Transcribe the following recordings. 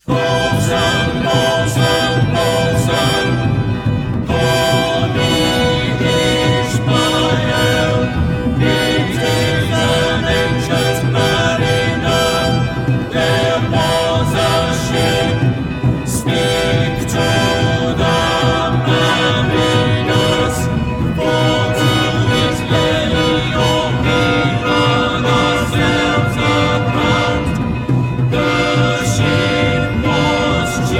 Bosun, bosun, bosun, Holy Ishmael, it is an ancient mariner, there was a ship, speak to the mariners, for to it lay or we run ourselves aground. The ship was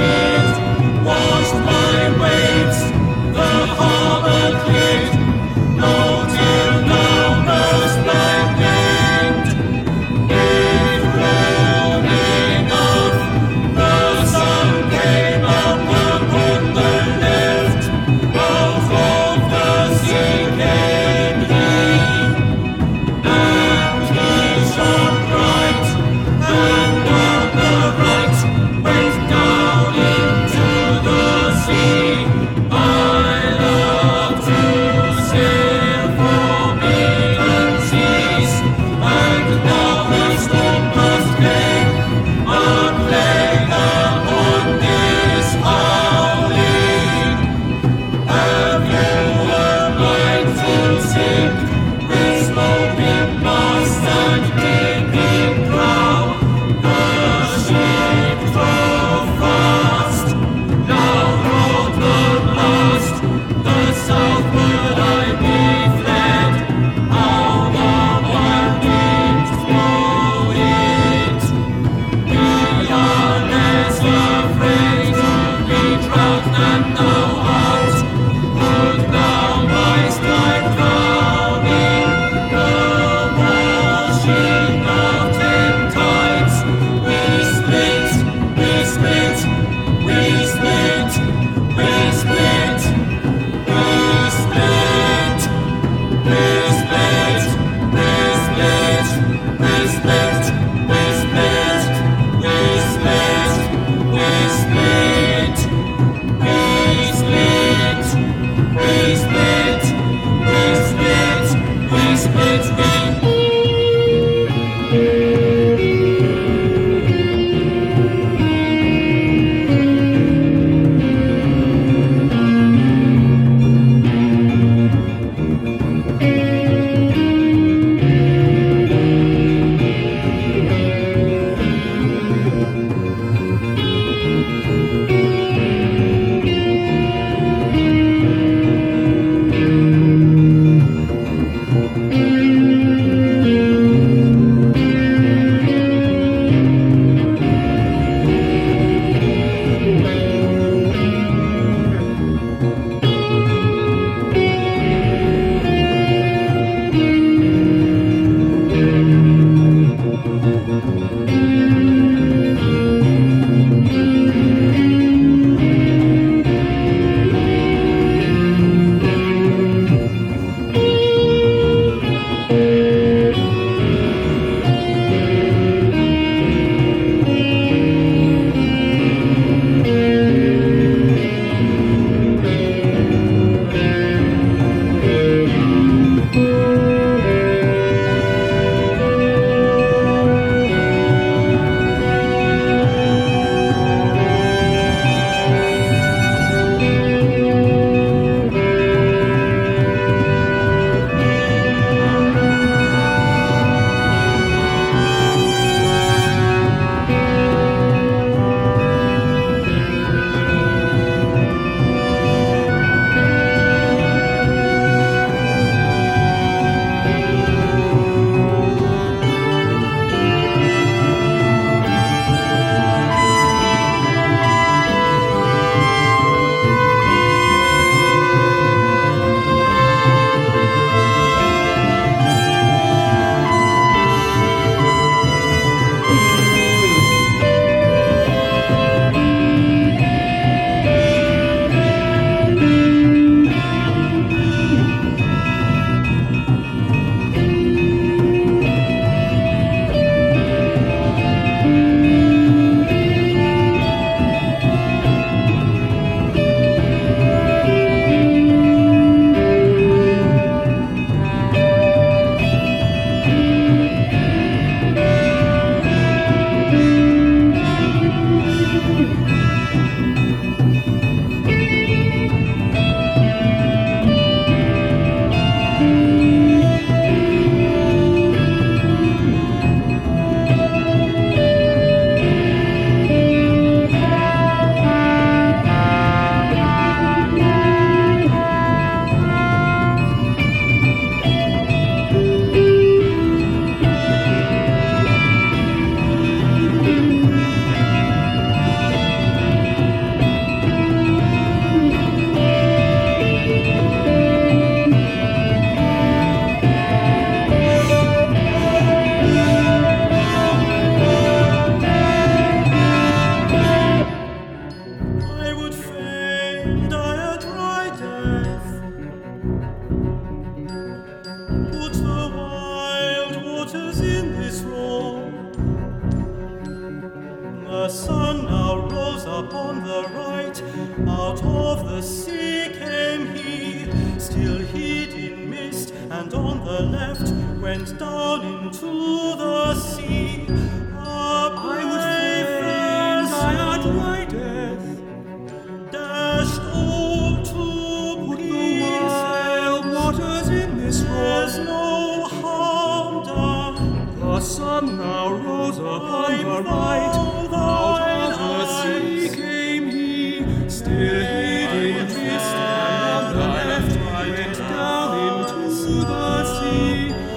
upon the right. Out of the sea came he, still hid in mist, and on the left went down into the sea. I would fain I had rideth, dashed all to pieces. The wild waters in this there's no harm done. The sun now rose upon the right. Out of the sea came he, still hid in mist, and on the left went down into the sea.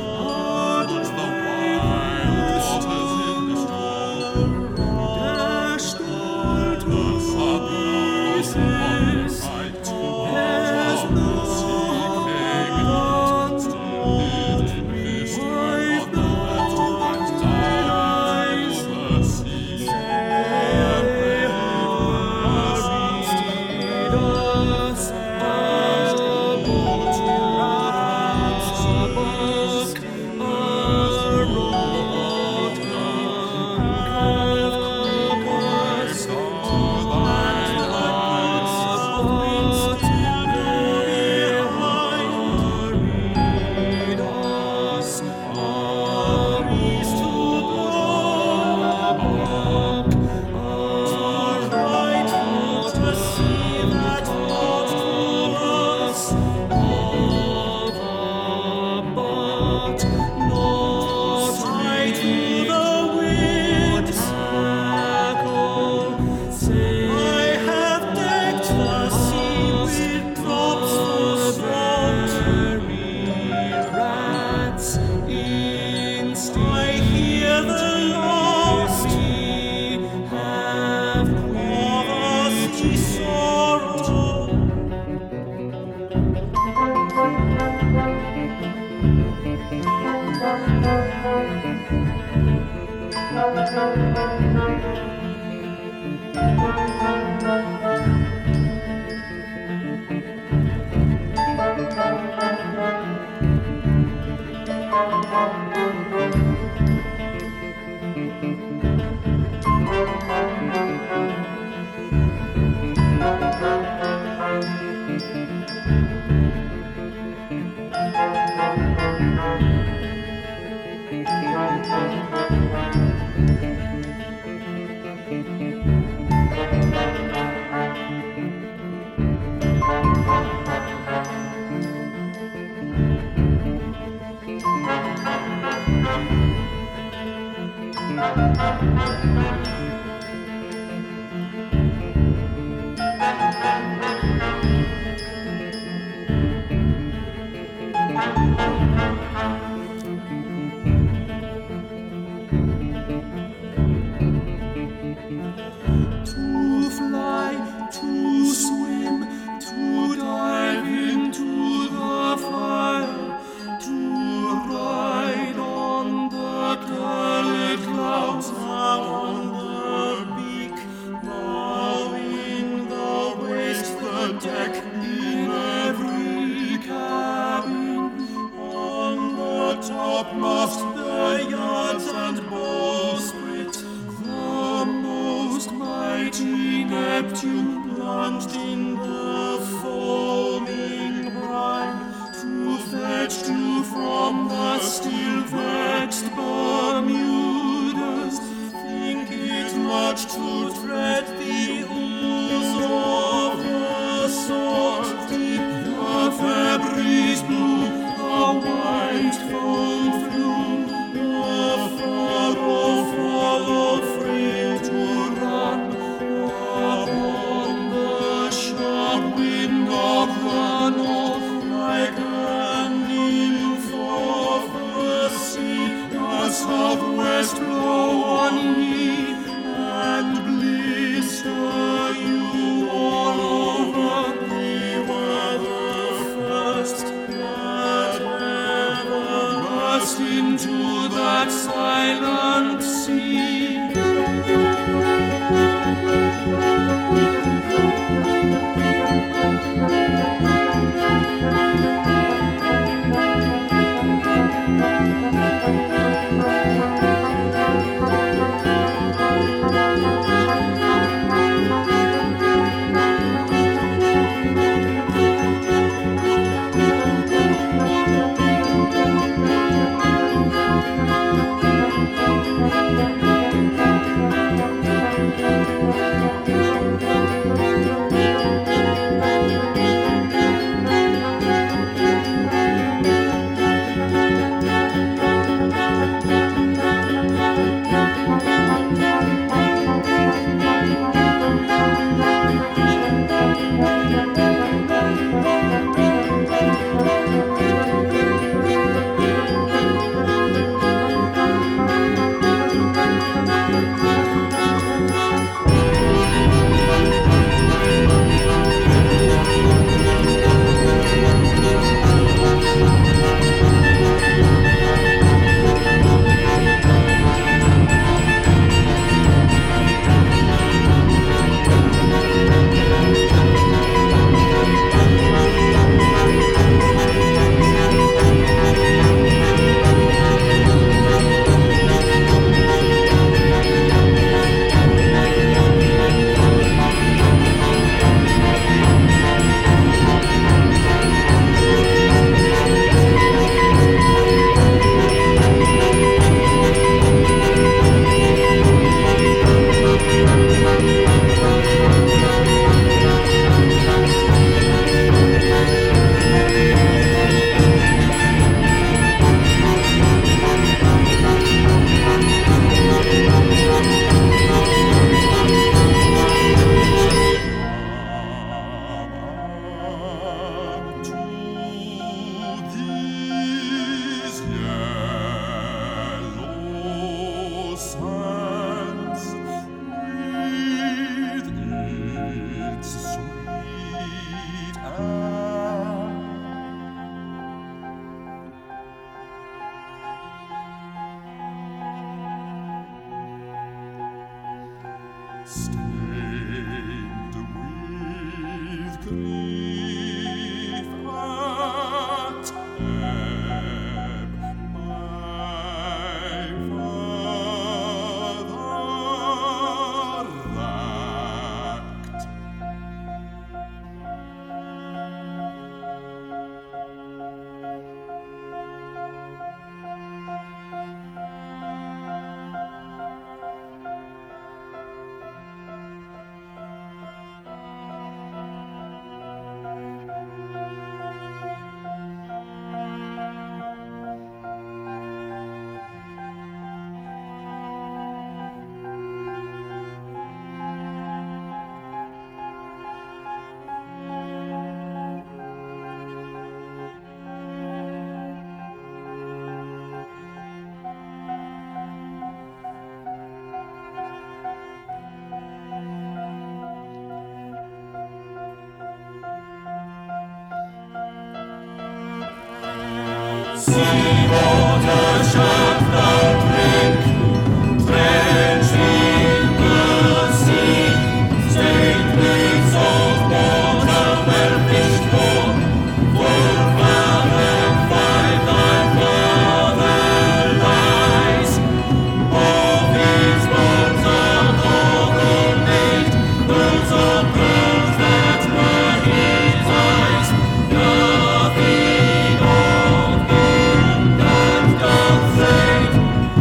Topmast the yards and bowsprit, the most mighty Neptune plunged in the foaming brine, to fetch dew from the still vexed Bermudas. Think it much to tread the ooze of the salt deep, the fair breeze blew, the white foam flew, the furrow followed free to run upon the sharp wind of the north, like an nymph of the sea. The southwest blow on me, and bliss Stained with grief at ebb, my father racked. Sea water shall thou drink, drenching the sea, stained with salt water, well fished for, full fathom five thy father lies. Of his bones are coral made, those are pearls that were his eyes. Nothing of him that doth fade,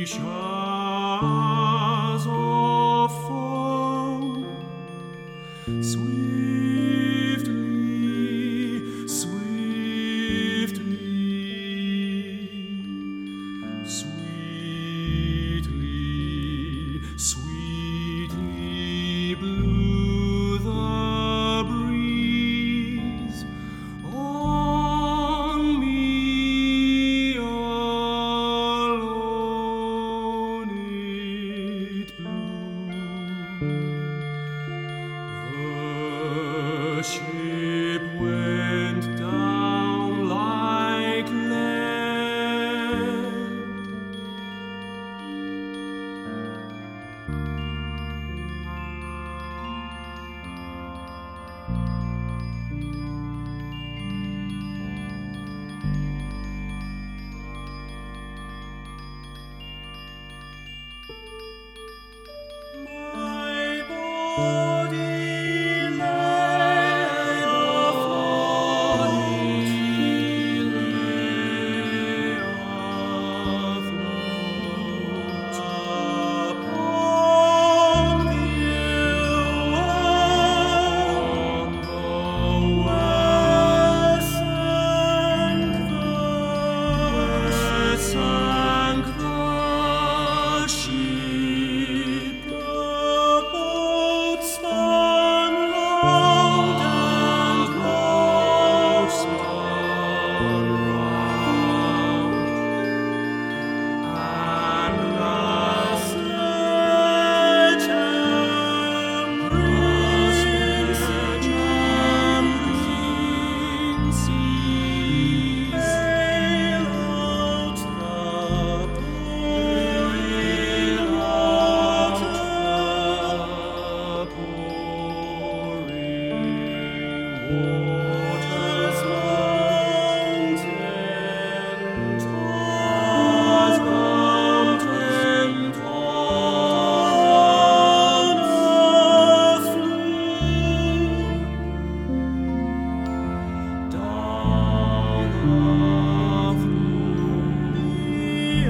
showers of foam, swiftly, swiftly, sweetly, sweetly blew the breeze on me alone it blew. The ship went down like lead. My body lay afloat upon the where sank the ship. The boat spun round and round, spun round, and the sledge-hammering seas sail out the pouring waters, mountain torrents down the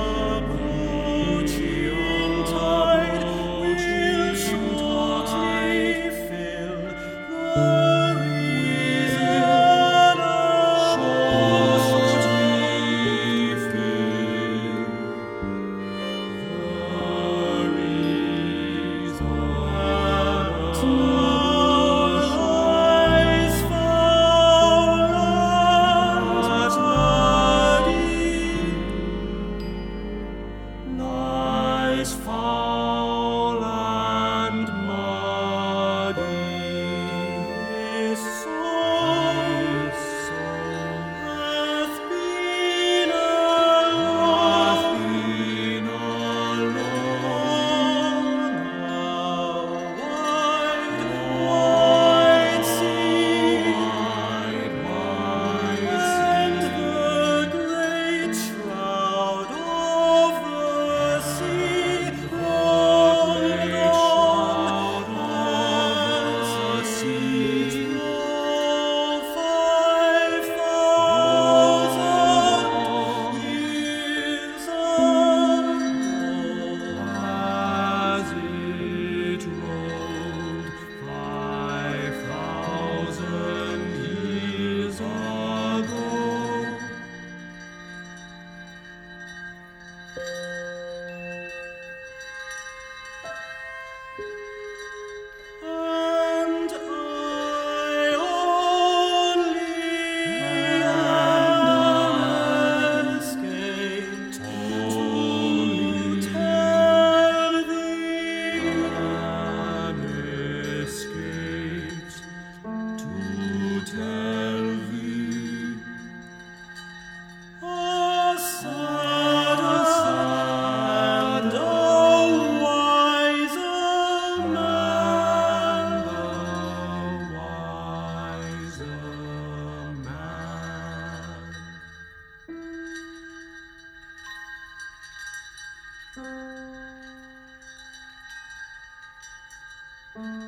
approaching tide will shortly fill the reason lies foul and muddy, lies foul and muddy. His soul hath been alone, wide sea, and the great shroud of the sea rolled on as it rolled 5,000 years ago. As it rolled 5,000 years ago. And I only am escaped to tell thee, am escaped to tell thee. A sad and a wiser man, a wiser man.